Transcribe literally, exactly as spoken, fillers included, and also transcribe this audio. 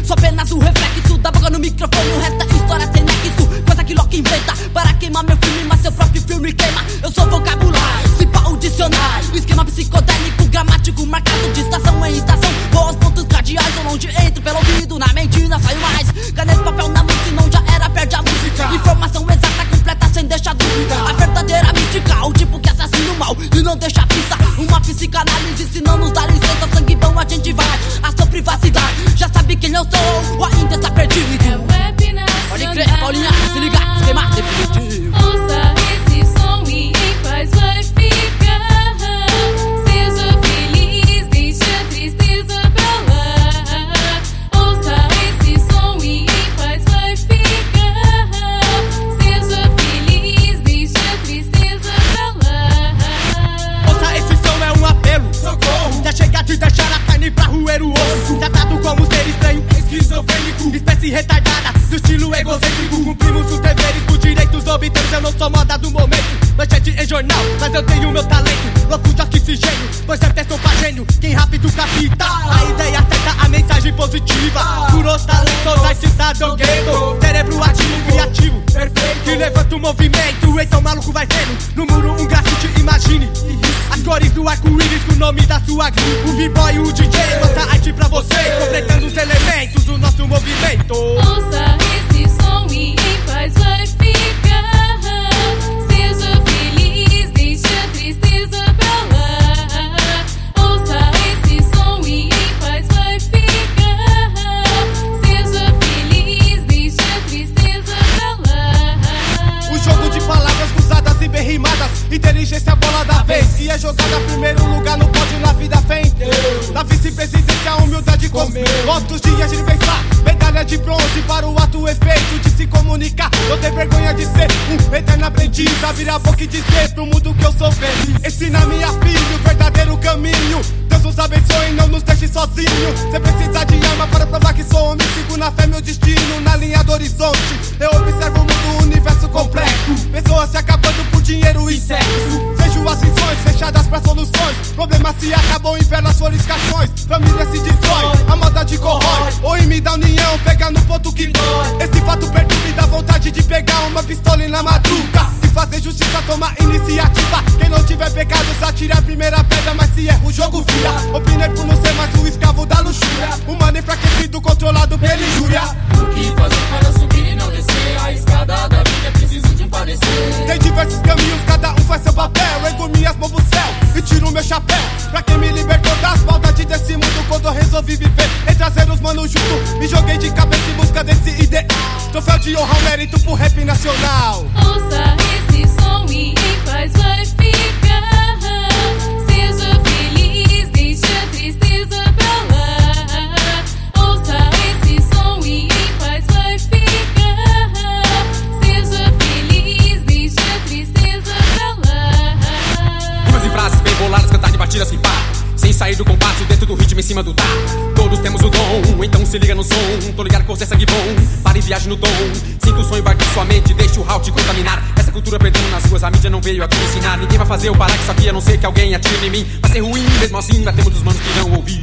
Só apenas o reflexo da boca no microfone. O resto é história sem nexo, coisa que Loki inventa para queimar meu filme, mas seu próprio filme queima. Eu sou vocabulário, se pá o dicionário, esquema psicodélico, gramático, marcado de estação em estação. Vou aos pontos cardeais, ou longe entro pelo ouvido, na mente não saio mais. Caneta e papel na mão, senão já era, perde a música. Informação exata, completa, sem deixar dúvida. A verdadeira mística, o tipo que assassina o mal e não deixa pista. Uma psicanálise, se não nos dá licença, sangue bom a gente vai. A sua privacidade, já sabe quem eu sou, ou ainda está perdido. É web nacional. Pode crer, Paulinha, se liga, esquema definitivo. Ouça esse som e em paz vai ficar. Seja feliz, deixa a tristeza pra lá. Ouça esse som e em paz vai ficar. Seja feliz, deixa a tristeza pra lá. Ouça esse som, é um apelo, socorro. Já chega de deixar a carne pra roer o osso. Tratado como ser estranho, esquizofrênico, espécie retardada, do estilo egocêntrico. Cumprimos os deveres por direitos obtemos. Eu não sou moda do momento, manchete em jornal, mas eu tenho meu talento. Louco de oxigênio, pois é sou pra gênio. Quem rápido capta a ideia certa, a mensagem positiva. Puro talentoso, artista do gueto. Cérebro ativo, criativo, perfeito, que levanta o movimento. Então maluco vai vendo, no muro um grafite, imagine as cores do arco-íris com o nome da sua gripe. O b-boy, o D J, mostra arte pra você, completando os elementos do nosso movimento. Ouça esse som e em paz vai ficar. Seja feliz, deixa a tristeza pra lá. Ouça esse som e em paz vai ficar. Seja feliz, deixa a tristeza pra lá. O jogo de palavras cruzadas e bem rimadas, inteligência bola da vez, que é jogada em primeiro lugar no pódio na vida fé em Deus. Na vice-presidência a humildade comeu. Outros dias de pensar, medalha de bronze para o ato efeito de se comunicar. Não tem vergonha de ser um eterno aprendiz, abrir a boca e dizer pro mundo que eu sou feliz. Ensina minha filha o verdadeiro caminho. Deus nos abençoe e não nos deixe sozinho. Cê precisa de arma para provar que sou homem. Sigo na fé meu destino, na linha do horizonte. Eu observo o mundo, o universo complexo. Pessoas se acabando por dinheiro e sexo. Vejo as visões fechadas pra soluções. Problemas se acabam em velas solicitações. Família se destrói, a maldade corrói. Oi, me dá união, pega no ponto que dói. Esse fato perturba e dá vontade de pegar uma pistola e na madruga e fazer justiça, tomar iniciativa. Quem não tiver pecados, atire a primeira pedra. Mas se erra, o jogo vira. Opinei por não ser mais o escravo da luxúria. Humano enfraquecido, controlado pela injúria. O que fazer para subir e não descer? A escada da vida é preciso de um parecer. Tem diversos caminhos, cada um faz seu papel. Ergo minhas mãos pro céu e tiro meu chapéu pra quem me libertou das maldades desse mundo. Quando eu resolvi viver e trazer os manos junto, me joguei de cabeça em busca desse ideal. Troféu de honra, um mérito pro rap nacional. Ouça esse som e em paz vai ficar. Seja feliz, deixa a tristeza pra lá. Ouça esse som e em paz vai ficar. Seja feliz, deixa a tristeza pra lá. Rimas e frases bem boladas, cantar de batidas que pá, sem sair do compasso, dentro do ritmo, em cima do tá. Todos temos o dom, então se liga no som. Tô ligado com você, sangue bom, para e viaje no tom. Sinta o sonho invadir sua mente, deixa o halt contaminar. Essa cultura perdendo nas ruas, a mídia não veio aqui ensinar. Ninguém vai fazer eu parar que isso aqui, a não ser que alguém atire em mim. Vai ser ruim, mesmo assim, vai ter muitos manos que não ouvir.